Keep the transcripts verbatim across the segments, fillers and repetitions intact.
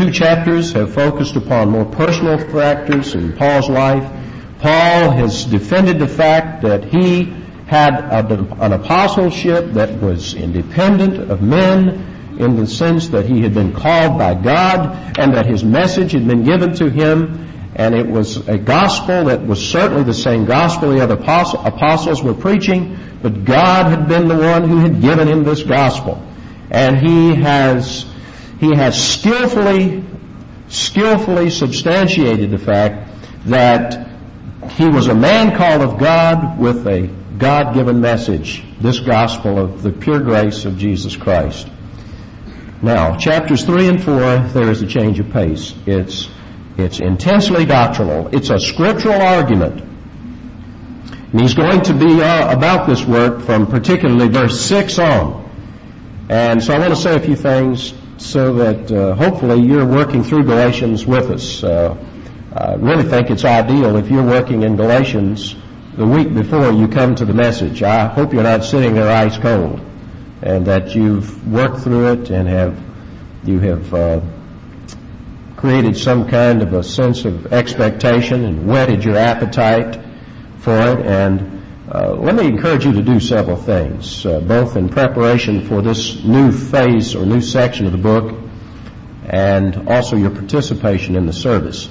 two chapters have focused upon more personal factors in Paul's life. Paul has defended the fact that he had a, an apostleship that was independent of men, in the sense that he had been called by God and that his message had been given to him, and it was a gospel that was certainly the same gospel the other apostles were preaching, but God had been the one who had given him this gospel. And he has he has skillfully skillfully substantiated the fact that he was a man called of God with a God-given message, this gospel of the pure grace of Jesus Christ. Now, chapters three and four, there is a change of pace. It's it's intensely doctrinal. It's a scriptural argument. And he's going to be uh, about this work from particularly verse six on. And so I want to say a few things so that uh, hopefully you're working through Galatians with us. Uh, I really think it's ideal if you're working in Galatians the week before you come to the message. I hope you're not sitting there ice cold, and that you've worked through it and have you have uh, created some kind of a sense of expectation and whetted your appetite for it. And uh, let me encourage you to do several things, uh, both in preparation for this new phase or new section of the book, and also your participation in the service.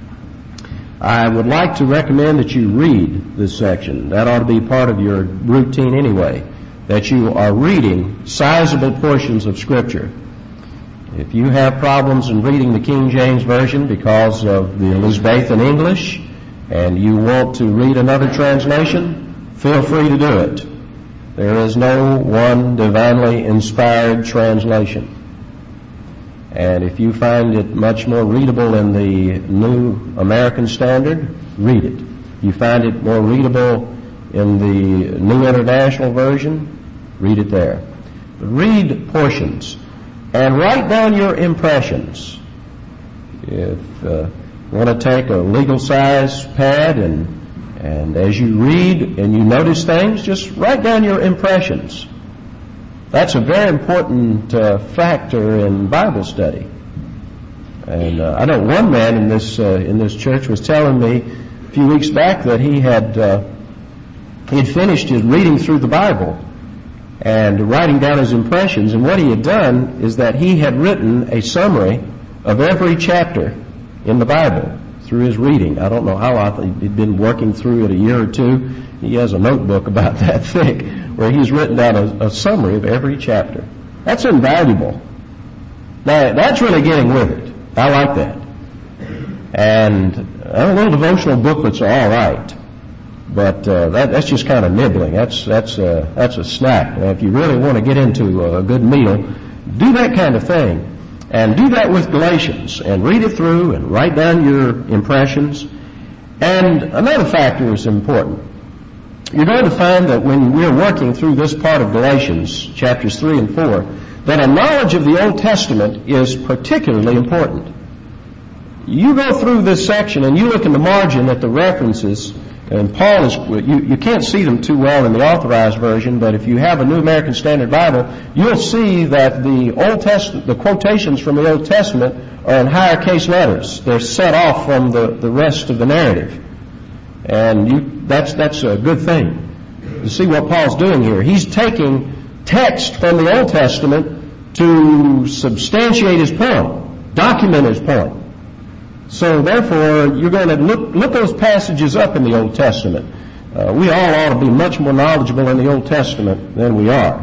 I would like to recommend that you read this section. That ought to be part of your routine anyway, that you are reading sizable portions of Scripture. If you have problems in reading the King James Version because of the Elizabethan English and you want to read another translation, feel free to do it. There is no one divinely inspired translation. And if you find it much more readable in the New American Standard, read it. If you find it more readable in the New International Version, read it there. Read portions and write down your impressions. If uh, you want to take a legal size pad and and as you read and you notice things, just write down your impressions. That's a very important uh, factor in Bible study. And uh, I know one man in this uh, in this church was telling me a few weeks back that he had uh, he had finished his reading through the Bible and writing down his impressions. And what he had done is that he had written a summary of every chapter in the Bible through his reading. I don't know how long he'd been working through it, a year or two. He has a notebook about that thick where he's written down a, a summary of every chapter. That's invaluable. Now, that's really getting with it. I like that. And uh, little devotional booklets are all right, but uh, that, that's just kind of nibbling. That's that's uh, that's a snack. Now, if you really want to get into a good meal, do that kind of thing, and do that with Galatians, and read it through and write down your impressions. And another factor is important. You're going to find that when we're working through this part of Galatians, chapters three and four, that a knowledge of the Old Testament is particularly important. You go through this section and you look in the margin at the references, and Paul is, you, you can't see them too well in the Authorized Version, but if you have a New American Standard Bible, you'll see that the Old Testament, the quotations from the Old Testament are in higher case letters. They're set off from the, the rest of the narrative. And you, that's, that's a good thing. You see what Paul's doing here. He's taking text from the Old Testament to substantiate his point, document his point. So therefore, you're going to look, look those passages up in the Old Testament. Uh, we all ought to be much more knowledgeable in the Old Testament than we are.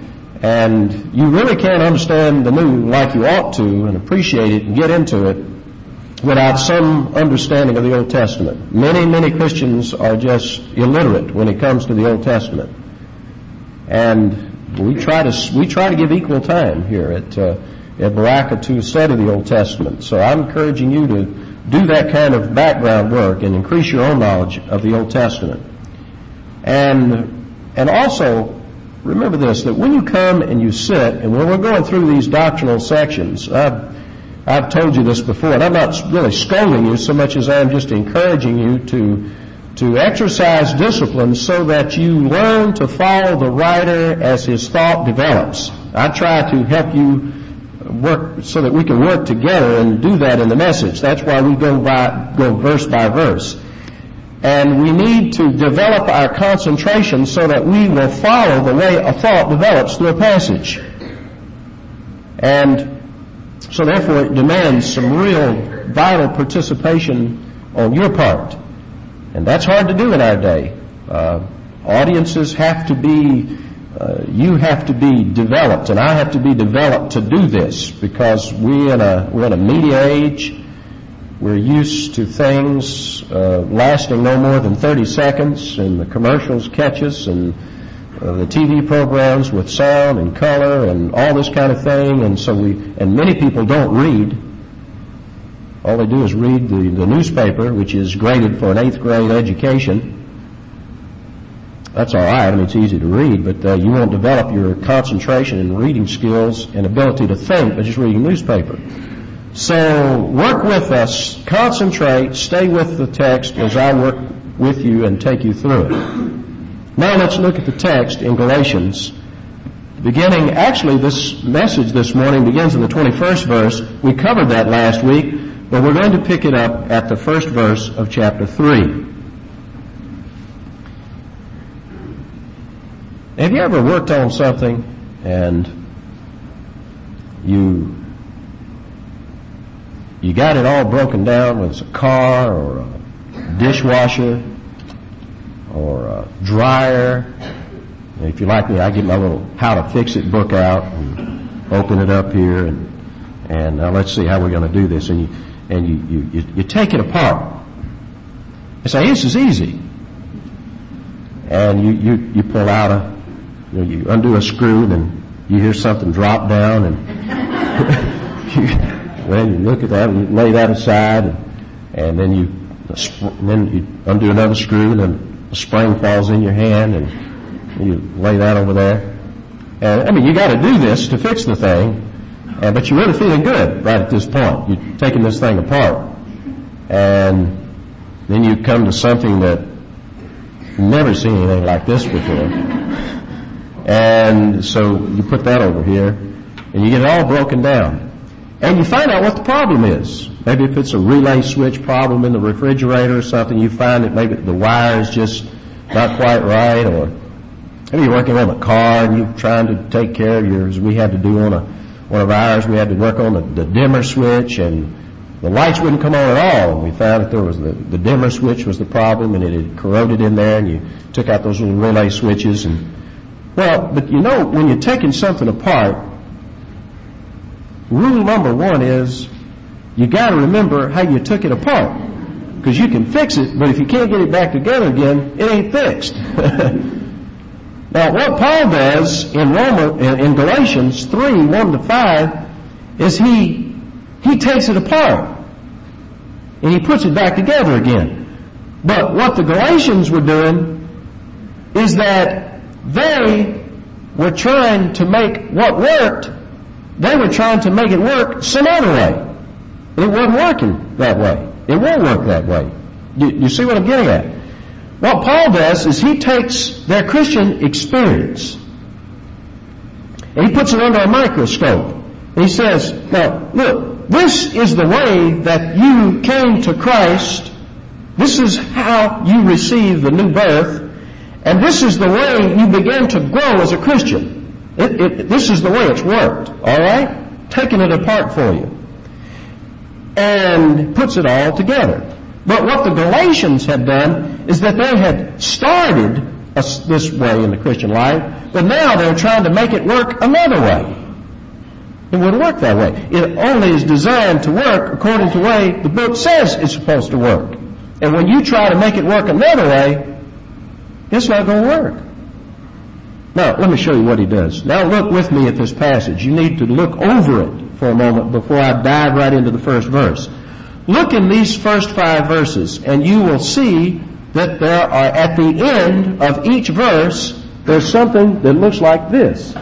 And you really can't understand the New like you ought to and appreciate it and get into it without some understanding of the Old Testament. Many, many Christians are just illiterate when it comes to the Old Testament. And we try to we try to give equal time here at uh, at Baraka to study the Old Testament. So I'm encouraging you to do that kind of background work and increase your own knowledge of the Old Testament. And and also remember this, that when you come and you sit, and when we're going through these doctrinal sections, I've, I've told you this before, and I'm not really scolding you so much as I am just encouraging you to to exercise discipline so that you learn to follow the writer as his thought develops. I try to help you work so that we can work together and do that in the message. That's why we go by go verse by verse. And we need to develop our concentration so that we will follow the way a thought develops through a passage. And so therefore it demands some real vital participation on your part. And that's hard to do in our day. Uh, audiences have to be, uh, you have to be developed, and I have to be developed to do this, because we in a, we're in a media age. We're used to things uh, lasting no more than thirty seconds, and the commercials catch us, and uh, the T V programs with sound and color and all this kind of thing. And so we, and many people don't read. All they do is read the, the newspaper, which is graded for an eighth grade education. That's all right. I mean, it's easy to read, but uh, you won't develop your concentration and reading skills and ability to think by just reading newspaper. So work with us, concentrate, stay with the text as I work with you and take you through it. Now let's look at the text in Galatians. Beginning, actually this message this morning begins in the twenty-first verse. We covered that last week, but we're going to pick it up at the first verse of chapter three. Have you ever worked on something and you You got it all broken down, whether it's a car or a dishwasher or a dryer? And if you're like me, I get my little How to Fix It book out and open it up here, and and uh, let's see how we're going to do this. And you and you, you, you, you take it apart. You say, this is easy. And you, you, you pull out a, you know, you undo a screw, and then you hear something drop down, and you, well, you look at that and you lay that aside, and, and then you and then you undo another screw, and then a spring falls in your hand, and you lay that over there. And I mean, you got to do this to fix the thing, and, but you're really feeling good right at this point. You're taking this thing apart, and then you come to something that you've never seen anything like this before, and so you put that over here, and you get it all broken down. And you find out what the problem is. Maybe if it's a relay switch problem in the refrigerator or something, you find that maybe the wire is just not quite right, or maybe you're working on a car and you're trying to take care of yours. We had to do on a, one of ours, we had to work on the, the dimmer switch, and the lights wouldn't come on at all. And we found that there was the, the dimmer switch was the problem, and it had corroded in there, and you took out those little relay switches. And well, but you know, when you're taking something apart, rule number one is you got to remember how you took it apart, because you can fix it, but if you can't get it back together again, it ain't fixed. Now, what Paul does in Rome, in, in Galatians three, one to five, is he he takes it apart and he puts it back together again. But what the Galatians were doing is that they were trying to make what worked. They were trying to make it work some other way. It wasn't working that way. It won't work that way. You, you see what I'm getting at? What Paul does is he takes their Christian experience and he puts it under a microscope. And he says, now, look, this is the way that you came to Christ. This is how you received the new birth. And this is the way you began to grow as a Christian. It, it, this is the way it's worked, all right? Taking it apart for you. And puts it all together. But what the Galatians had done is that they had started a, this way in the Christian life, but now they're trying to make it work another way. It wouldn't work that way. It only is designed to work according to the way the book says it's supposed to work. And when you try to make it work another way, it's not going to work. Now, let me show you what he does. Now look with me at this passage. You need to look over it for a moment before I dive right into the first verse. Look in these first five verses, and you will see that there are, at the end of each verse, there's something that looks like this.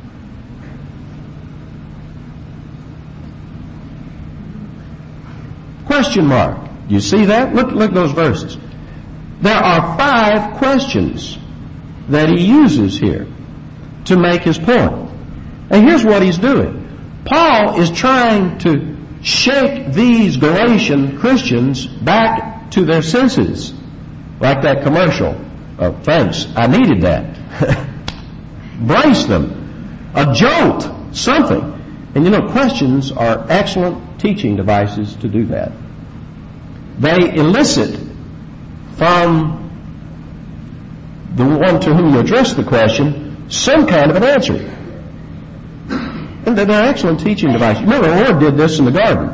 Question mark. Do you see that? Look, look at those verses. There are five questions that he uses here to make his point. And here's what he's doing. Paul is trying to shake these Galatian Christians back to their senses, like that commercial. Oh, thanks, I needed that. Brace them. A jolt, something. And you know, questions are excellent teaching devices to do that. They elicit from the one to whom you address the question some kind of an answer. And they're excellent teaching devices. Remember, the Lord did this in the garden.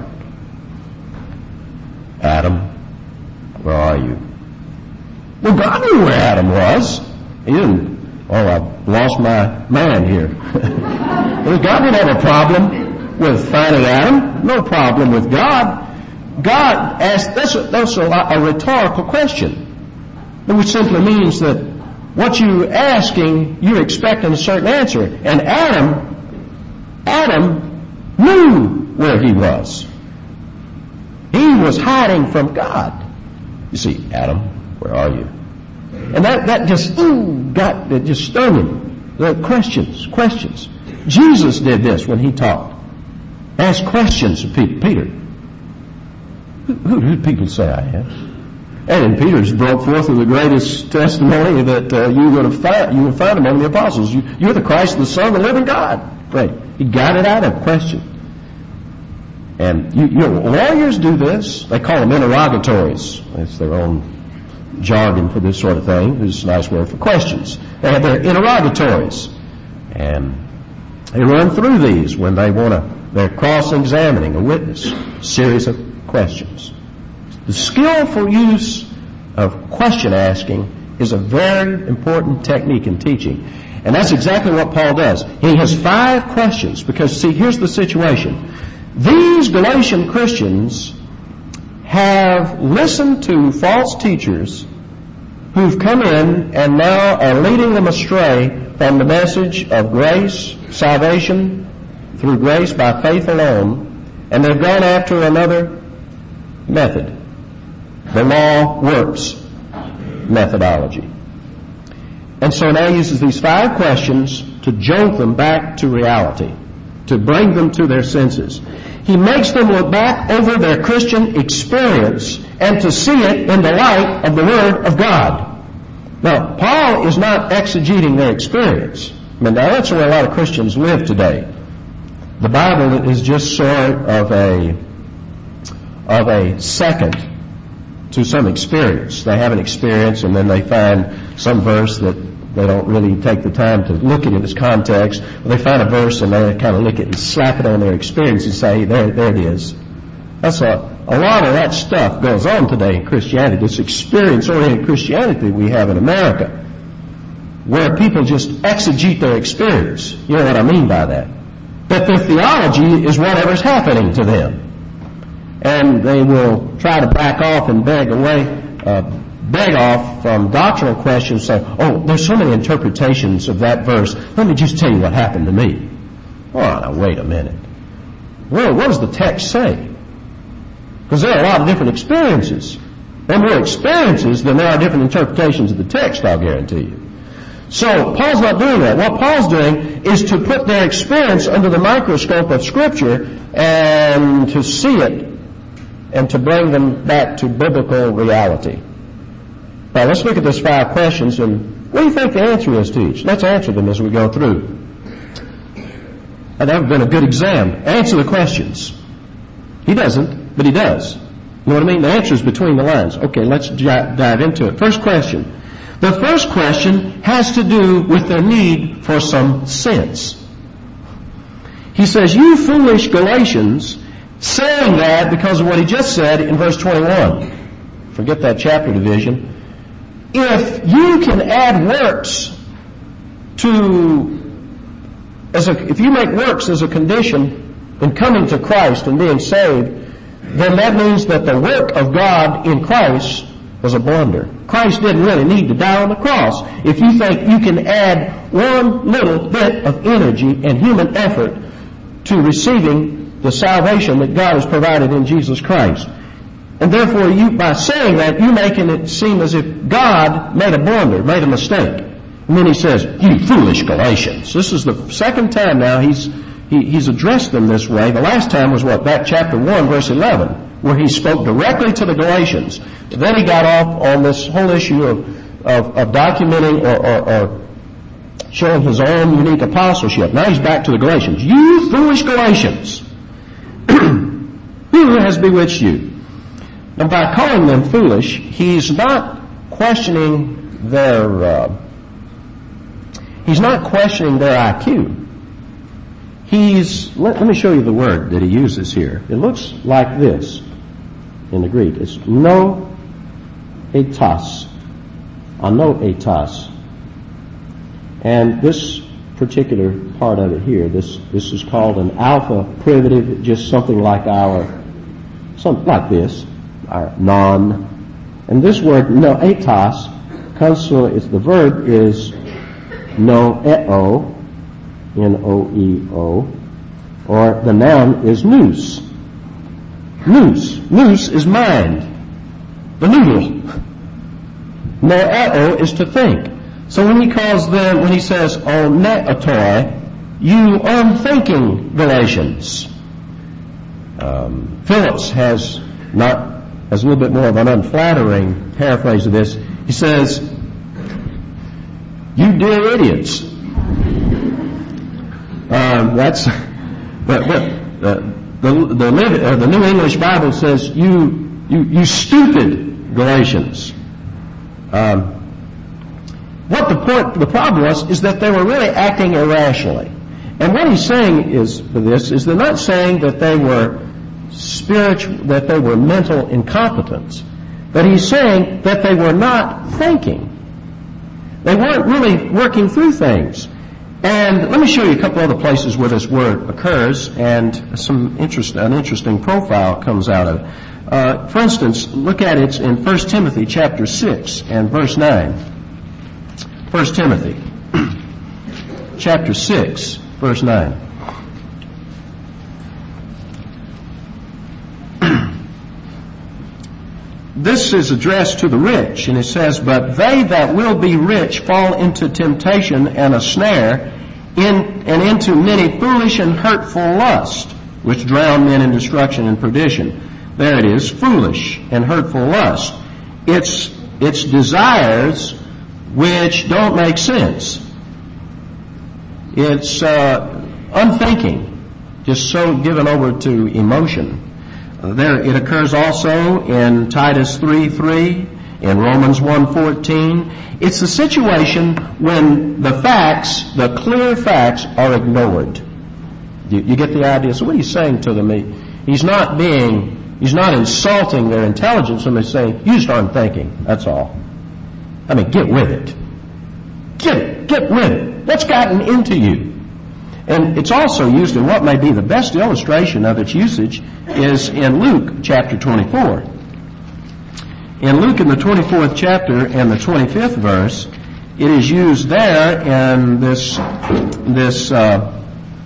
Adam, where are you? Well, God knew where Adam was. He didn't, oh, I've lost my man here. God didn't have a problem with finding Adam. No problem with God. God asked, that's a, that's a, a rhetorical question, which simply means that what you're asking, you're expecting a certain answer. And Adam, Adam knew where he was. He was hiding from God. You see, Adam, where are you? And that, that just, ooh, got, it just stung him. The questions, questions. Jesus did this when he taught. Asked questions of Peter. Who, who did people say I am? And Peter's brought forth the greatest testimony that uh, you would have find, you would find among the apostles. You, you're the Christ, the Son of the living God. Right. He got it out of question. And you, you know, lawyers do this. They call them interrogatories. That's their own jargon for this sort of thing. It's a nice word for questions. They have their interrogatories. And they run through these when they want to, they're cross-examining a witness. Series of questions. The skillful use of question asking is a very important technique in teaching. And that's exactly what Paul does. He has five questions because, see, here's the situation. These Galatian Christians have listened to false teachers who've come in and now are leading them astray from the message of grace, salvation through grace by faith alone, and they've gone after another method, the law works methodology. And so now he uses these five questions to jolt them back to reality, to bring them to their senses. He makes them look back over their Christian experience and to see it in the light of the Word of God. Now, Paul is not exegeting their experience. I mean, now that's where a lot of Christians live today. The Bible is just sort of a of a second to some experience. They have an experience and then they find some verse that they don't really take the time to look at it in its context. They find a verse and they kind of look at it and slap it on their experience and say, there, there it is. That's a, a lot of that stuff goes on today in Christianity, this experience-oriented Christianity we have in America, where people just exegete their experience. You know what I mean by that? That their theology is whatever's happening to them. And they will try to back off and beg away, uh, beg off from doctrinal questions, say, oh, there's so many interpretations of that verse. Let me just tell you what happened to me. Oh, now, wait a minute. Well, what does the text say? Because there are a lot of different experiences. There are more experiences than there are different interpretations of the text, I'll guarantee you. So, Paul's not doing that. What Paul's doing is to put their experience under the microscope of Scripture and to see it and to bring them back to biblical reality. Now, let's look at those five questions, and what do you think the answer is to each? Let's answer them as we go through. And that would have been a good exam. Answer the questions. He doesn't, but he does. You know what I mean? The answer is between the lines. Okay, let's dive into it. First question. The first question has to do with their need for some sense. He says, you foolish Galatians, saying that because of what he just said in verse twenty-one. Forget that chapter division. If you can add works to, as a, if you make works as a condition in coming to Christ and being saved, then that means that the work of God in Christ was a blunder. Christ didn't really need to die on the cross. If you think you can add one little bit of energy and human effort to receiving the salvation that God has provided in Jesus Christ. And therefore, you, by saying that, you're making it seem as if God made a blunder, made a mistake. And then he says, you foolish Galatians. This is the second time now he's he, he's addressed them this way. The last time was what? Back chapter one, verse eleven, where he spoke directly to the Galatians. But then he got off on this whole issue of, of, of documenting or, or, or showing his own unique apostleship. Now he's back to the Galatians. You foolish Galatians! Who has bewitched you? Now by calling them foolish, he's not questioning their, uh, he's not questioning their I Q. He's, let, let me show you the word that he uses here. It looks like this in the Greek. It's no etos. Ano etos. And this particular part of it here, this this is called an alpha privative, just something like our, something like this, our non. And this word no etos comes from, it's, the verb is noeo, N O E O, or the noun is nous. Nous. Nous is mind. The noodle. Noeo is to think. So when he calls them, when he says, O neotoi, you unthinking Galatians. Um, Phillips has not, has a little bit more of an unflattering paraphrase of this. He says, you dear idiots. Um, that's, but, but uh, the the, uh, the New English Bible says, you you you stupid Galatians. Um, what the point, the problem was, is that they were really acting irrationally. And what he's saying is for this is they're not saying that they were spiritual, that they were mental incompetents, but he's saying that they were not thinking. They weren't really working through things. And let me show you a couple other places where this word occurs, and some interest, an interesting profile comes out of it. Uh, for instance, look at it in First Timothy chapter six and verse nine. First Timothy chapter six, verse nine. This is addressed to the rich, and it says, but they that will be rich fall into temptation and a snare, in, and into many foolish and hurtful lusts, which drown men in destruction and perdition. There it is, foolish and hurtful lust. It's, it's desires which don't make sense. It's uh, unthinking, just so given over to emotion. Uh, there it occurs also in Titus three three, in Romans one fourteen. It's a situation when the facts, the clear facts, are ignored. You, you get the idea? So what he's saying to them, he, he's not being, he's not insulting their intelligence, and he's saying, you just aren't thinking, that's all. I mean, get with it. Get it. Get with it. What's gotten into you? And it's also used in what may be the best illustration of its usage is in Luke chapter twenty-four. In Luke in the twenty-fourth chapter and the twenty-fifth verse, it is used there in this this uh,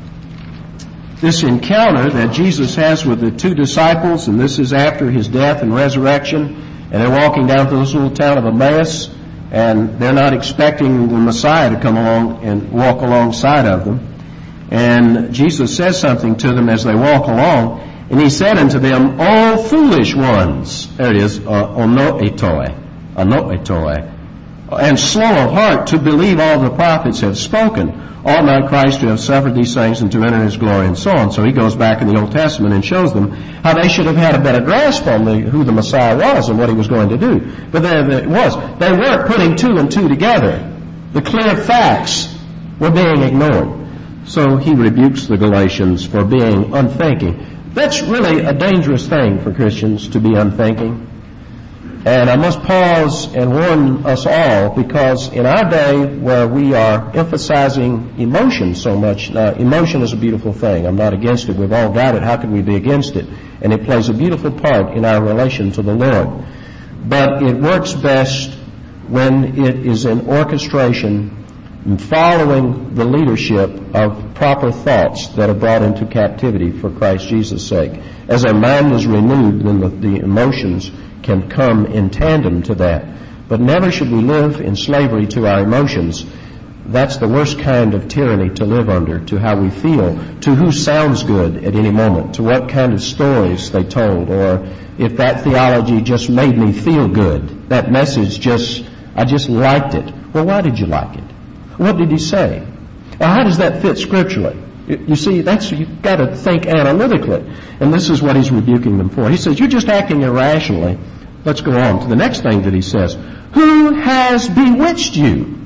this encounter that Jesus has with the two disciples, and this is after his death and resurrection, and they're walking down through this little town of Emmaus, and they're not expecting the Messiah to come along and walk alongside of them. And Jesus says something to them as they walk along, and he said unto them, O foolish ones, there it is, onoetoi, onoetoi, and slow of heart to believe all the prophets have spoken. Ought not Christ to have suffered these things and to enter his glory, and so on. So he goes back in the Old Testament and shows them how they should have had a better grasp on the, who the Messiah was and what he was going to do. But there it was. They weren't putting two and two together. The clear facts were being ignored. So he rebukes the Galatians for being unthinking. That's really a dangerous thing for Christians, to be unthinking. And I must pause and warn us all, because in our day where we are emphasizing emotion so much, now emotion is a beautiful thing. I'm not against it. We've all got it. How could we be against it? And it plays a beautiful part in our relation to the Lord. But it works best when it is in orchestration and following the leadership of proper thoughts that are brought into captivity for Christ Jesus' sake. As our mind is renewed, then the, the emotions can come in tandem to that. But never should we live in slavery to our emotions. That's the worst kind of tyranny to live under, to how we feel, to who sounds good at any moment, to what kind of stories they told, or if that theology just made me feel good. That message just, I just liked it. Well, why did you like it? What did he say? Now, how does that fit scripturally? You see, that's, you've got to think analytically. And this is what he's rebuking them for. He says, you're just acting irrationally. Let's go on to the next thing that he says. Who has bewitched you?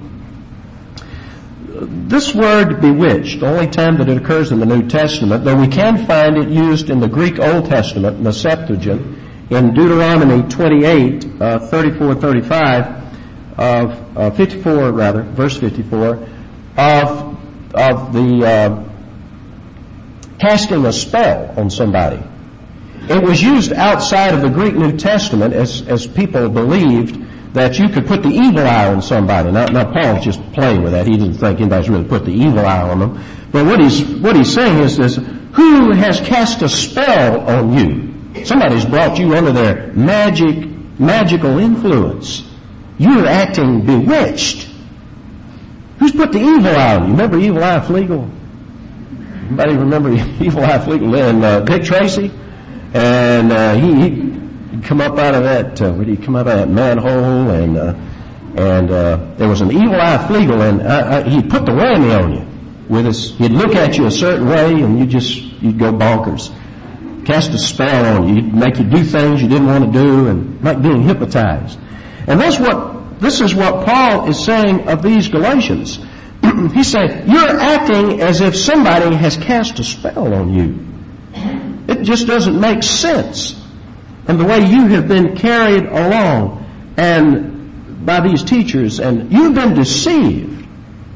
This word bewitched, the only time that it occurs in the New Testament, though we can find it used in the Greek Old Testament, in the Septuagint, in Deuteronomy twenty-eight, uh, thirty-four, thirty-five, of, uh, fifty-four rather, verse fifty-four, of, of the uh, casting a spell on somebody. It was used outside of the Greek New Testament as, as people believed that you could put the evil eye on somebody. Now, now Paul's just playing with that. He didn't think anybody's really put the evil eye on them. But what he's, what he's saying is this, who has cast a spell on you? Somebody's brought you under their magic, magical influence. You're acting bewitched. Who's put the evil eye on you? Remember Evil Eye Flegel? Anybody remember Evil Eye Flegel and uh, Dick Tracy? And uh, he, he He'd come up out of that, uh, would he come up out of that manhole, and uh, and uh, there was an evil eye Flegel, and uh, uh, he'd put the whammy on you with his, he'd look at you a certain way, and you just, you'd go bonkers. Cast a spell on you. He'd make you do things you didn't want to do, and like being hypnotized. And that's what, this is what Paul is saying of these Galatians. He's saying, you're acting as if somebody has cast a spell on you. It just doesn't make sense. And the way you have been carried along and by these teachers, and you've been deceived.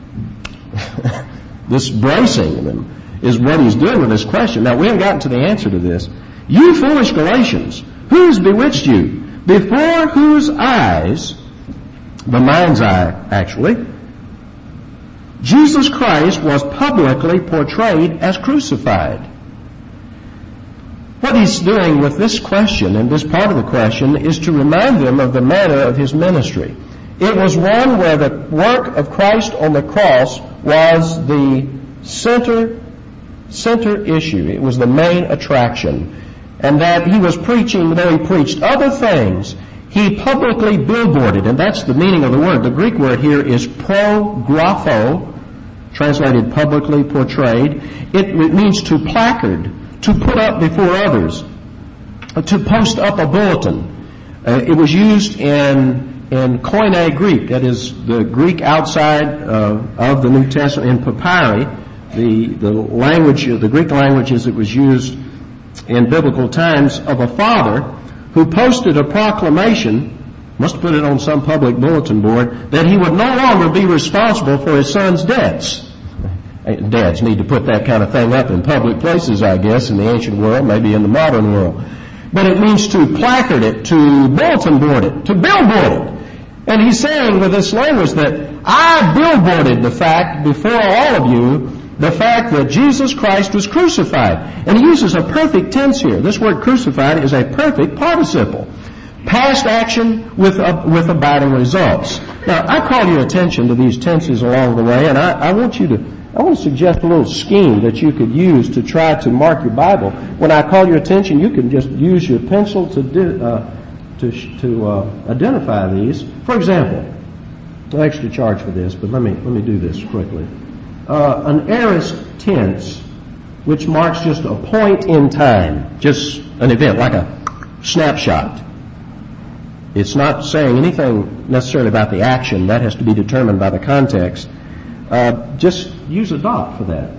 This bracing them is what he's doing with this question. Now, we haven't gotten to the answer to this. You foolish Galatians, who's bewitched you? Before whose eyes, the mind's eye actually, Jesus Christ was publicly portrayed as crucified. What he's doing with this question and this part of the question is to remind them of the manner of his ministry. It was one where the work of Christ on the cross was the center, center issue. It was the main attraction. And that he was preaching, though he preached other things, he publicly billboarded, and that's the meaning of the word. The Greek word here is prographo, translated publicly, portrayed. It, it means to placard, to put up before others, to post up a bulletin. Uh, it was used in in Koine Greek, that is the Greek outside uh, of the New Testament, in papyri, the the language, the Greek language as it was used in biblical times, of a father who posted a proclamation, must put it on some public bulletin board, that he would no longer be responsible for his son's debts. Dads need to put that kind of thing up in public places, I guess, in the ancient world, maybe in the modern world. But it means to placard it, to bulletin board it, to billboard it. And he's saying with this language that I billboarded the fact before all of you, the fact that Jesus Christ was crucified. And he uses a perfect tense here. This word crucified is a perfect participle. Past action with uh, with abiding results. Now, I call your attention to these tenses along the way, and I, I want you to I want to suggest a little scheme that you could use to try to mark your Bible. When I call your attention, you can just use your pencil to di- uh, to to uh, identify these. For example, no extra charge for this, but let me let me do this quickly. Uh, an aorist tense, which marks just a point in time, just an event, like a snapshot. It's not saying anything necessarily about the action. That has to be determined by the context. Uh, just use a dot for that.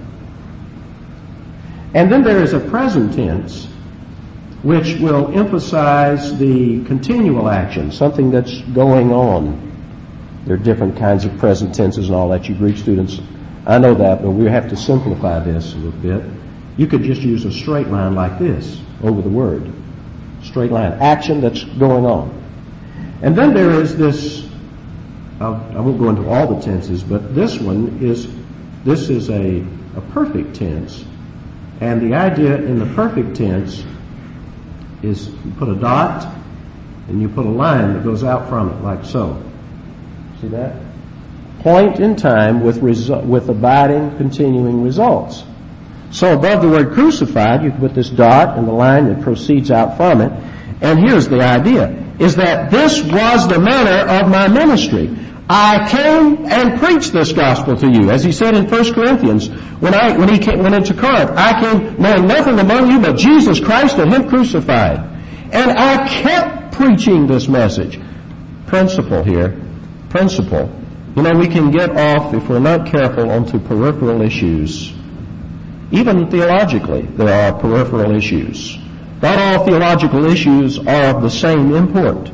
And then there is a present tense, which will emphasize the continual action, something that's going on. There are different kinds of present tenses and all that. You Greek students, I know that, but we have to simplify this a little bit. You could just use a straight line like this over the word. Straight line. Action that's going on. And then there is this, I'll, I won't go into all the tenses, but this one is, this is a, a perfect tense. And the idea in the perfect tense is you put a dot and you put a line that goes out from it, like so. See that? point in time with resu- with abiding, continuing results. So above the word crucified, you put this dot and the line that proceeds out from it. And here's the idea, is that this was the manner of my ministry. I came and preached this gospel to you, as he said in First Corinthians, when I when he came, went into Corinth. I came knowing nothing among you but Jesus Christ and Him crucified. And I kept preaching this message. Principle here. Principle. You know, we can get off, if we're not careful, onto peripheral issues. Even theologically, there are peripheral issues. Not all theological issues are of the same import.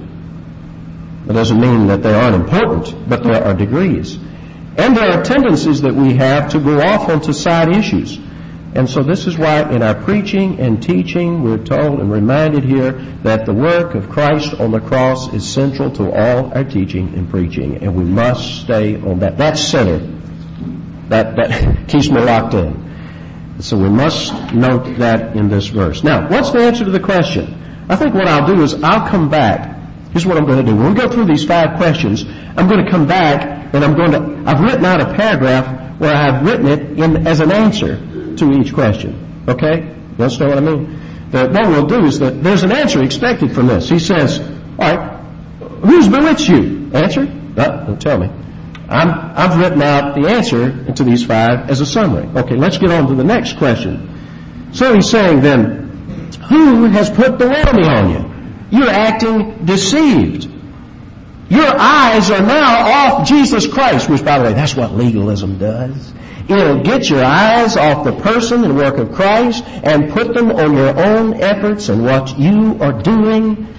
That doesn't mean that they aren't important, but there are degrees. And there are tendencies that we have to go off onto side issues. And so this is why in our preaching and teaching, we're told and reminded here that the work of Christ on the cross is central to all our teaching and preaching, and we must stay on that. That's center. That, that keeps me locked in. So we must note that in this verse. Now, what's the answer to the question? I think what I'll do is I'll come back. Here's what I'm going to do. When we go through these five questions, I'm going to come back and I'm going to, I've written out a paragraph where I've written it in as an answer to each question. Okay? You understand what I mean? That what we'll do is that there's an answer expected from this. He says, all right, who's bewitched you? Answer? No, don't tell me. I'm, I've written out the answer to these five as a summary. Okay, let's get on to the next question. So he's saying then, who has put the enemy on you? You're acting deceived. Your eyes are now off Jesus Christ, which, by the way, that's what legalism does. It'll get your eyes off the person and work of Christ and put them on your own efforts and what you are doing.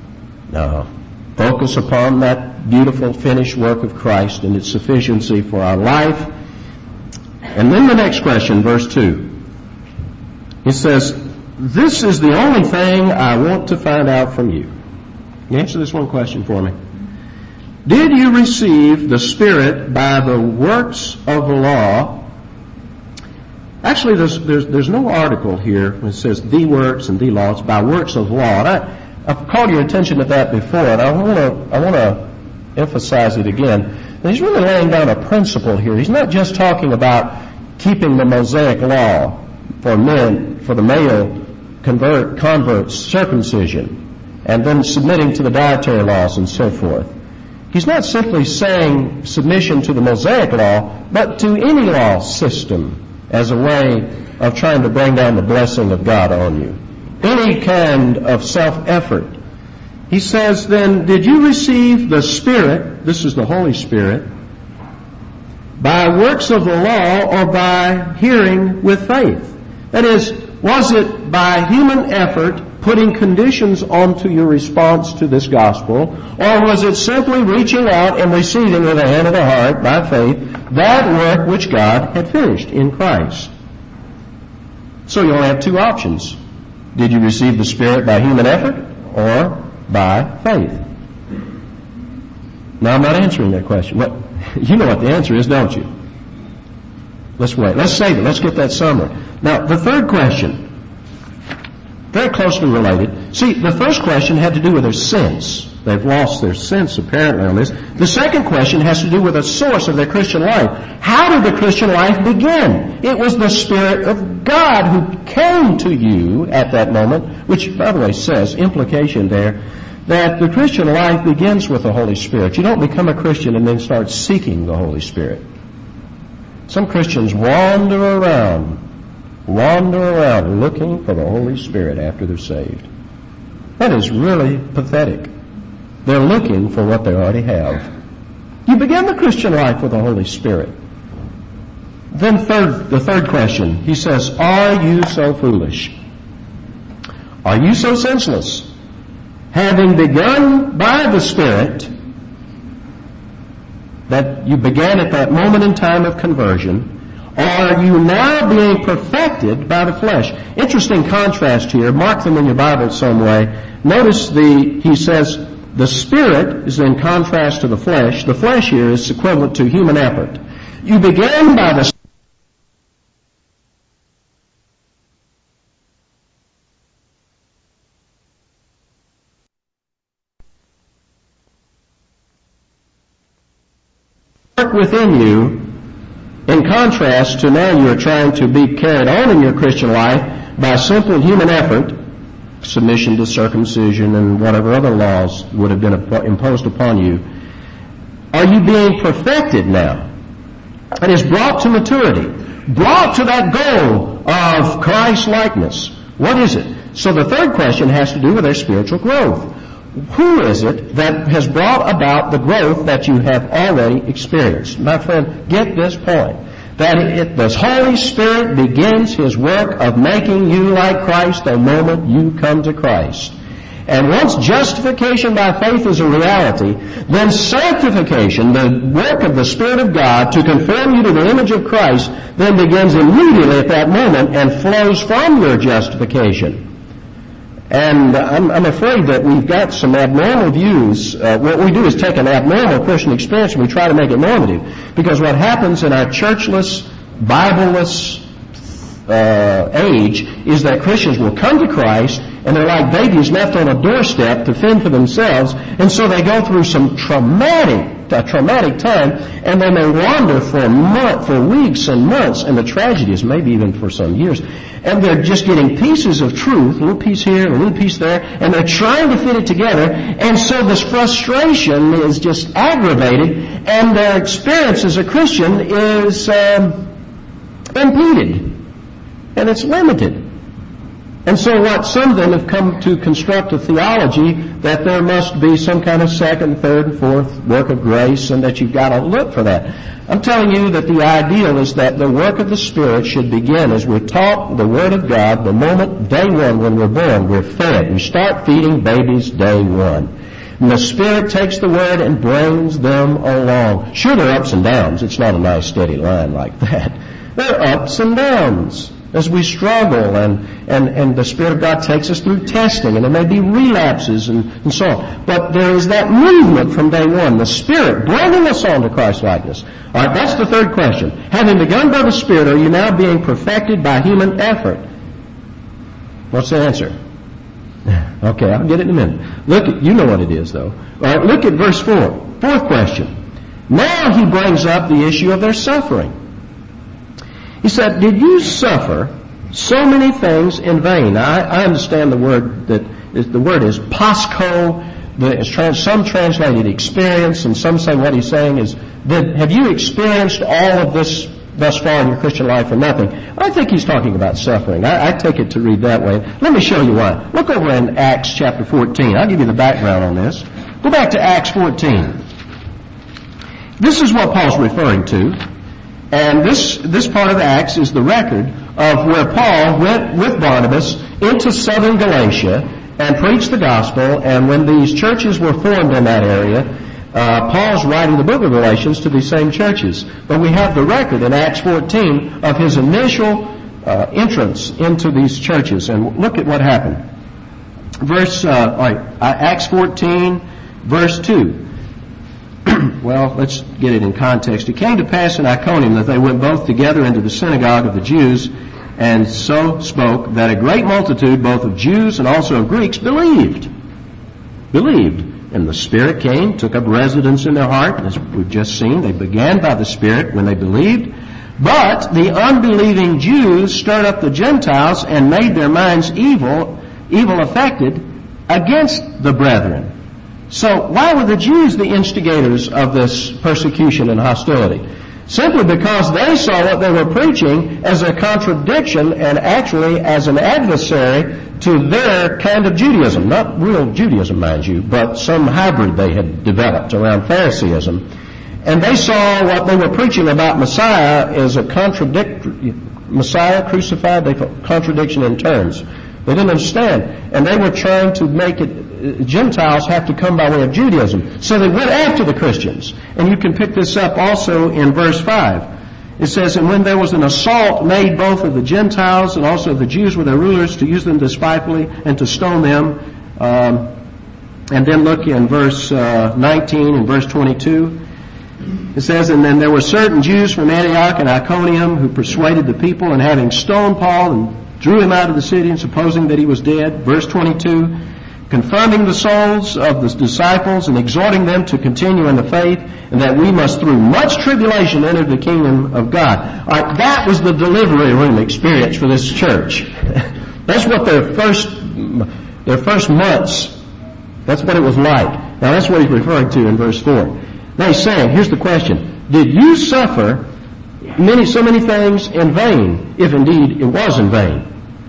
No. Focus upon that beautiful finished work of Christ and its sufficiency for our life. And then the next question, verse two. It says, this is the only thing I want to find out from you. Answer this one question for me. Did you receive the Spirit by the works of the law? Actually, there's, there's, there's no article here when it says the works and the law. It's by works of law. And I, I've called your attention to that before, and I want to I want to emphasize it again. And he's really laying down a principle here. He's not just talking about keeping the Mosaic law for men, for the male convert converts, circumcision, and then submitting to the dietary laws and so forth. He's not simply saying submission to the Mosaic law, but to any law system as a way of trying to bring down the blessing of God on you. Any kind of self-effort. He says then, did you receive the Spirit, this is the Holy Spirit, by works of the law or by hearing with faith? That is, was it by human effort putting conditions onto your response to this gospel, or was it simply reaching out and receiving with the hand of the heart by faith that work which God had finished in Christ? So you only have two options. Did you receive the Spirit by human effort or by faith? Now, I'm not answering that question. But you know what the answer is, don't you? Let's wait. Let's save it. Let's get that summary. Now, the third question, very closely related. See, the first question had to do with their sense. They've lost their sense, apparently, on this. The second question has to do with the source of their Christian life. How did the Christian life begin? It was the Spirit of God who came to you at that moment, which, by the way, says, implication there, that the Christian life begins with the Holy Spirit. You don't become a Christian and then start seeking the Holy Spirit. Some Christians wander around, wander around looking for the Holy Spirit after they're saved. That is really pathetic. They're looking for what they already have. You begin the Christian life with the Holy Spirit. Then third, the third question, he says, are you so foolish? Are you so senseless? Having begun by the Spirit, that you began at that moment in time of conversion, are you now being perfected by the flesh? Interesting contrast here. Mark them in your Bible some way. Notice the, he says, the Spirit is in contrast to the flesh. The flesh here is equivalent to human effort. You began by the work within you, in contrast to now you're trying to be carried on in your Christian life by simple human effort, submission to circumcision and whatever other laws would have been imposed upon you. Are you being perfected now? It is brought to maturity, brought to that goal of Christ-likeness. What is it? So the third question has to do with their spiritual growth. Who is it that has brought about the growth that you have already experienced? My friend, get this point. That it, the Holy Spirit begins His work of making you like Christ the moment you come to Christ. And once justification by faith is a reality, then sanctification, the work of the Spirit of God to conform you to the image of Christ, then begins immediately at that moment and flows from your justification. And I'm, I'm afraid that we've got some abnormal views. Uh, what we do is take an abnormal Christian experience and we try to make it normative. Because what happens in our churchless, Bibleless uh, age is that Christians will come to Christ and they're like babies left on a doorstep to fend for themselves, and so they go through some traumatic, a traumatic time, and they may wander for a month, for weeks and months, and the tragedy is maybe even for some years. And they're just getting pieces of truth, a little piece here, a little piece there, and they're trying to fit it together, and so this frustration is just aggravated, and their experience as a Christian is um, impeded, and it's limited. And so what some of them have come to construct a theology that there must be some kind of second, third, and fourth work of grace, and that you've got to look for that. I'm telling you that the ideal is that the work of the Spirit should begin as we're taught the Word of God the moment, day one, when we're born. We're fed. We start feeding babies day one. And the Spirit takes the Word and brings them along. Sure, there are ups and downs. It's not a nice steady line like that. There are ups and downs as we struggle, and, and, and the Spirit of God takes us through testing, and there may be relapses and, and so on. But there is that movement from day one, the Spirit bringing us on to Christ-likeness. All right, that's the third question. Having begun by the Spirit, are you now being perfected by human effort? What's the answer? Okay, I'll get it in a minute. Look at, you know what it is, though. All right, look at verse four. Fourth question. Now he brings up the issue of their suffering. He said, did you suffer so many things in vain? Now, I, I understand the word that is, the word is pasco. The, it's trans, some translated experience, and some say what he's saying is, that, have you experienced all of this thus far in your Christian life for nothing? I think he's talking about suffering. I, I take it to read that way. Let me show you why. Look over in Acts chapter fourteen. I'll give you the background on this. Go back to Acts fourteen. This is what Paul's referring to. And this, this part of Acts is the record of where Paul went with Barnabas into southern Galatia and preached the gospel. And when these churches were formed in that area, uh, Paul's writing the book of Galatians to these same churches. But we have the record in Acts fourteen of his initial uh, entrance into these churches. And look at what happened. Verse, uh, all right, uh, Acts fourteen, verse two. Well, let's get it in context. It came to pass in Iconium that they went both together into the synagogue of the Jews, and so spoke that a great multitude, both of Jews and also of Greeks, believed. Believed. And the Spirit came, took up residence in their heart, as we've just seen. They began by the Spirit when they believed. But the unbelieving Jews stirred up the Gentiles and made their minds evil, evil affected against the brethren. So why were the Jews the instigators of this persecution and hostility? Simply because they saw what they were preaching as a contradiction and actually as an adversary to their kind of Judaism. Not real Judaism, mind you, but some hybrid they had developed around Phariseeism. And they saw what they were preaching about Messiah as a contradictory, Messiah crucified, they thought contradiction in terms. They didn't understand. And they were trying to make it, Gentiles have to come by way of Judaism. So they went after the Christians. And you can pick this up also in verse five. It says, and when there was an assault made both of the Gentiles and also of the Jews with their rulers to use them despitefully and to stone them. Um, and then look in verse uh, nineteen and verse twenty-two. It says, and then there were certain Jews from Antioch and Iconium who persuaded the people, and having stoned Paul and drew him out of the city, and supposing that he was dead. Verse twenty-two, confirming the souls of the disciples and exhorting them to continue in the faith, and that we must through much tribulation enter the kingdom of God. All right, that was the delivery room experience for this church. That's what their first, their first months, that's what it was like. Now that's what he's referring to in verse four. Now he's saying, here's the question, did you suffer many, so many things in vain, if indeed it was in vain?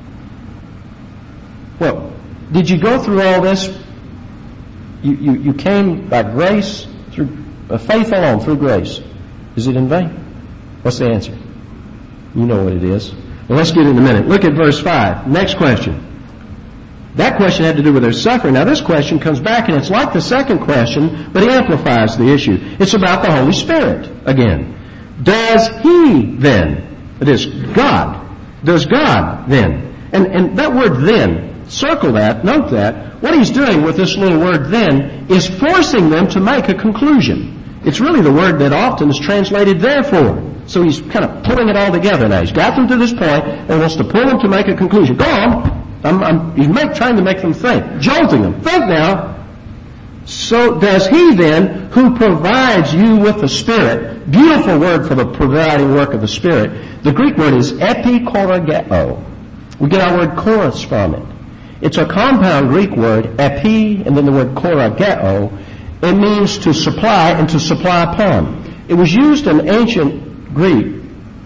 Well, did you go through all this? You, you, you came by grace, through uh, faith alone, through grace. Is it in vain? What's the answer? You know what it is. Well, let's get it in a minute. Look at verse five. Next question. That question had to do with their suffering. Now this question comes back, and it's like the second question, but it amplifies the issue. It's about the Holy Spirit again. Does He then, it is God, does God then, and, and that word then, circle that, note that, what he's doing with this little word then is forcing them to make a conclusion. It's really the word that often is translated therefore. So he's kind of pulling it all together now. He's got them to this point and wants to pull them to make a conclusion. Go on. I'm, I'm, he's make, trying to make them think, jolting them. Think now. So does He then, who provides you with the Spirit, beautiful word for the providing work of the Spirit. The Greek word is epikorageo. We get our word chorus from it. It's a compound Greek word, epi, and then the word korageo. It means to supply and to supply upon. It was used in ancient Greek,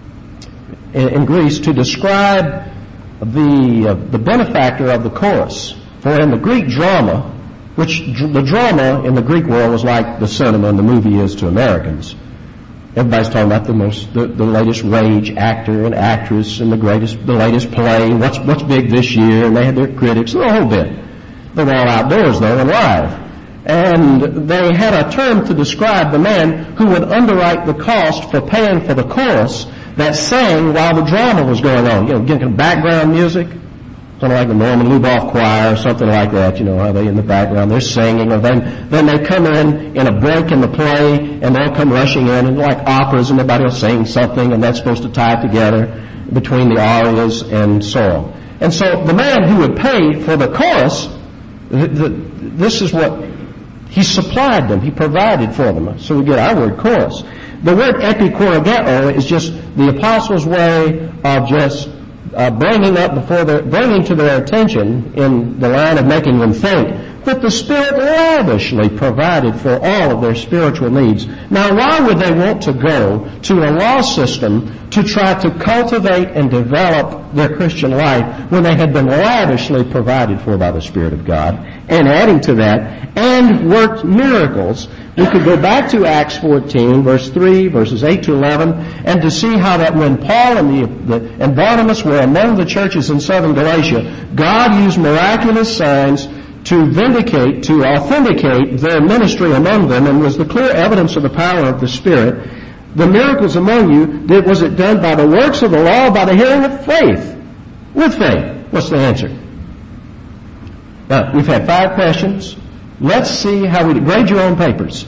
in Greece, to describe the uh, the benefactor of the chorus. For in the Greek drama, which the drama in the Greek world was like the cinema and the movie is to Americans. Everybody's talking about the most, the, the latest rage actor and actress and the greatest, the latest play. What's what's big this year? And they had their critics, the whole bit. They were all outdoors though and live. And they had a term to describe the man who would underwrite the cost for paying for the chorus that sang while the drama was going on. You know, getting background music, something like the Norman Luboff Choir or something like that. You know, how they in the background, they're singing. Or then, then they come in in a break in the play, and they'll come rushing in, and like operas, and everybody will sing something, and that's supposed to tie it together between the arias and so on. And so the man who would pay for the chorus, the, the, this is what he supplied them. He provided for them. So we get our word chorus. The word epikorageo is just the apostles' way of just uh, bringing up before their, bringing to their attention in the line of making them think that the Spirit lavishly provided for all of their spiritual needs. Now, why would they want to go to a law system to try to cultivate and develop their Christian life when they had been lavishly provided for by the Spirit of God? And adding to that, and worked miracles. We could go back to Acts fourteen, verse three, verses eight to eleven, and to see how that when Paul and, the, the, and Barnabas were among the churches in southern Galatia, God used miraculous signs to vindicate, to authenticate their ministry among them, and was the clear evidence of the power of the Spirit. The miracles among you, did, was it done by the works of the law or by the hearing of faith? With faith. What's the answer? Now, we've had five questions. Let's see how we grade your own papers.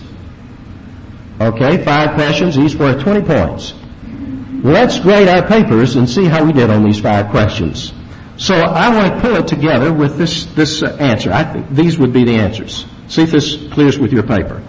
Okay, five questions, each worth twenty points. Let's grade our papers and see how we did on these five questions. So I want to pull it together with this this uh, answer. I think these would be the answers. See if this clears with your paper.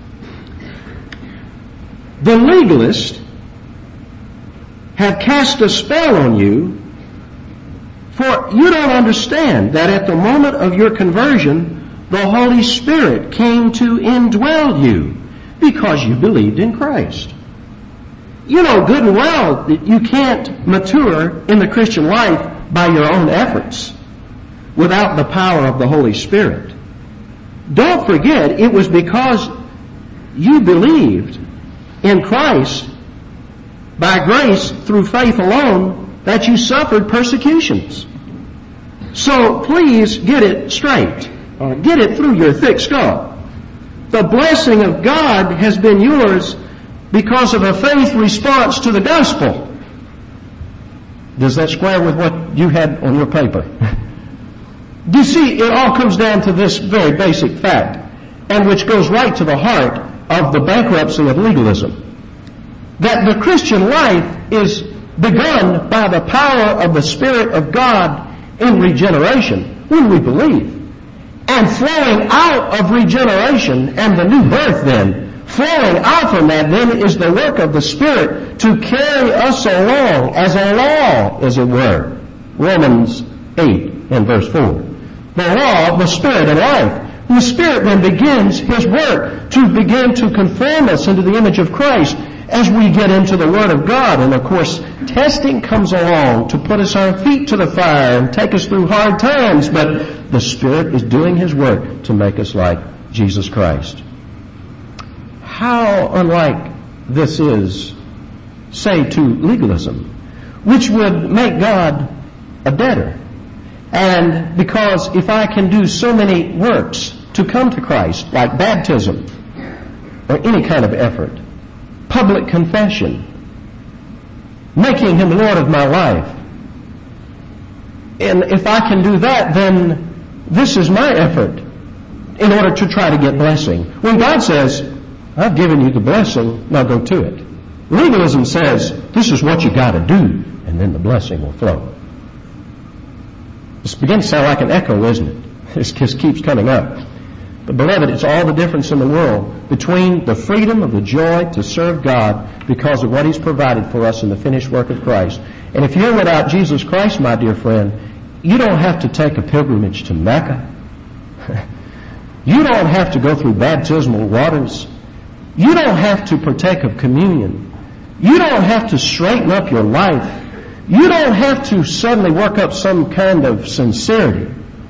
The legalists have cast a spell on you, for you don't understand that at the moment of your conversion, the Holy Spirit came to indwell you because you believed in Christ. You know good and well that you can't mature in the Christian life by your own efforts without the power of the Holy Spirit. Don't forget, it was because you believed in Christ by grace through faith alone that you suffered persecutions. So please get it straight. Or get it through your thick skull. The blessing of God has been yours because of a faith response to the gospel. Does that square with what you had on your paper? Do you see, it all comes down to this very basic fact, and which goes right to the heart of the bankruptcy of legalism. That the Christian life is begun by the power of the Spirit of God in regeneration when we believe. And flowing out of regeneration and the new birth then, flowing out from that then is the work of the Spirit to carry us along as a law, as it were. Romans eight and verse four. The law of the Spirit and life. The Spirit then begins His work to begin to conform us into the image of Christ as we get into the Word of God. And of course, testing comes along to put us our feet to the fire and take us through hard times, but the Spirit is doing His work to make us like Jesus Christ. How unlike this is, say, to legalism, which would make God a debtor. And because if I can do so many works to come to Christ, like baptism or any kind of effort, public confession, making Him Lord of my life, and if I can do that, then this is my effort in order to try to get blessing. When God says, I've given you the blessing, now go to it. Legalism says, this is what you got to do, and then the blessing will flow. This begins to sound like an echo, isn't it? This just keeps coming up. But beloved, it's all the difference in the world between the freedom of the joy to serve God because of what He's provided for us in the finished work of Christ. And if you're without Jesus Christ, my dear friend, you don't have to take a pilgrimage to Mecca. You don't have to go through baptismal waters. You don't have to partake of communion. You don't have to straighten up your life. You don't have to suddenly work up some kind of sincerity.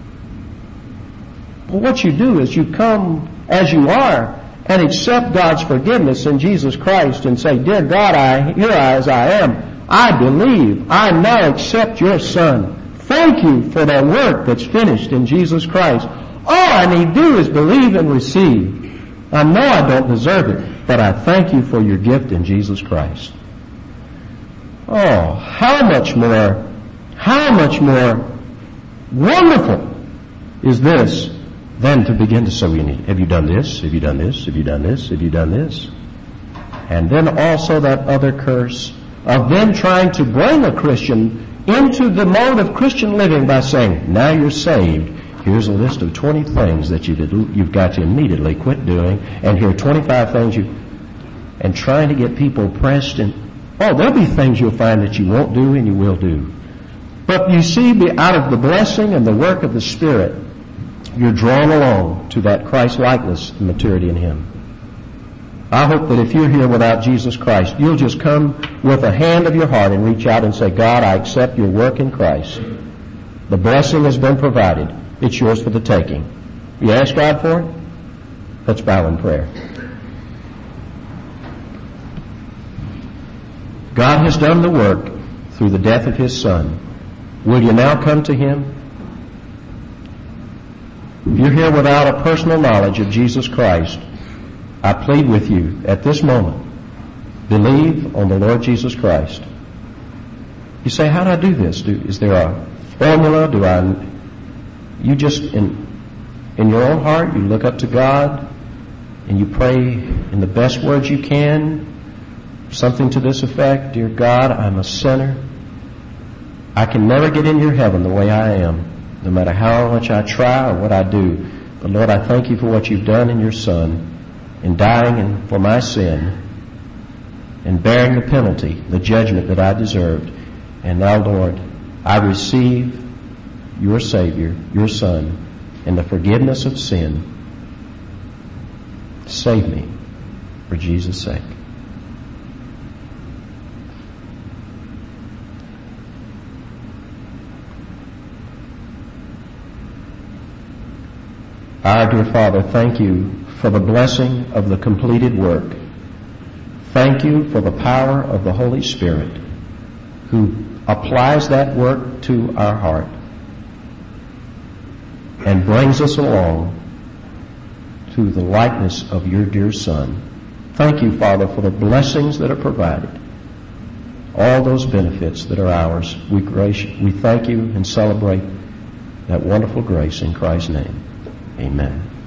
But what you do is you come as you are and accept God's forgiveness in Jesus Christ and say, Dear God, I, here as I am, I believe, I now accept your Son. Thank you for the work that's finished in Jesus Christ. All I need to do is believe and receive. I know I don't deserve it, but I thank you for your gift in Jesus Christ. Oh, how much more, how much more wonderful is this than to begin to say, have you done this? Have you done this? Have you done this? Have you done this? And then also that other curse of then trying to bring a Christian into the mode of Christian living by saying, now you're saved. Here's a list of twenty things that you did, you've got to immediately quit doing, and here are twenty-five things you, and trying to get people pressed in. Oh, there'll be things you'll find that you won't do and you will do. But you see, out of the blessing and the work of the Spirit, you're drawn along to that Christ-likeness and maturity in Him. I hope that if you're here without Jesus Christ, you'll just come with a hand of your heart and reach out and say, God, I accept your work in Christ. The blessing has been provided. It's yours for the taking. You ask God for it? Let's bow in prayer. God has done the work through the death of His Son. Will you now come to Him? If you're here without a personal knowledge of Jesus Christ, I plead with you at this moment, believe on the Lord Jesus Christ. You say, how do I do this? Do, is there a formula? Do I... You just, in, in your own heart, you look up to God and you pray in the best words you can, something to this effect, Dear God, I'm a sinner. I can never get in your heaven the way I am, no matter how much I try or what I do. But Lord, I thank you for what you've done in your Son, in dying and for my sin, and bearing the penalty, the judgment that I deserved. And now, Lord, I receive your Savior, your Son, and the forgiveness of sin. Save me for Jesus' sake. Our dear Father, thank you for the blessing of the completed work. Thank you for the power of the Holy Spirit who applies that work to our heart and brings us along to the likeness of your dear Son. Thank you, Father, for the blessings that are provided, all those benefits that are ours. We, grace, we thank you and celebrate that wonderful grace in Christ's name. Amen.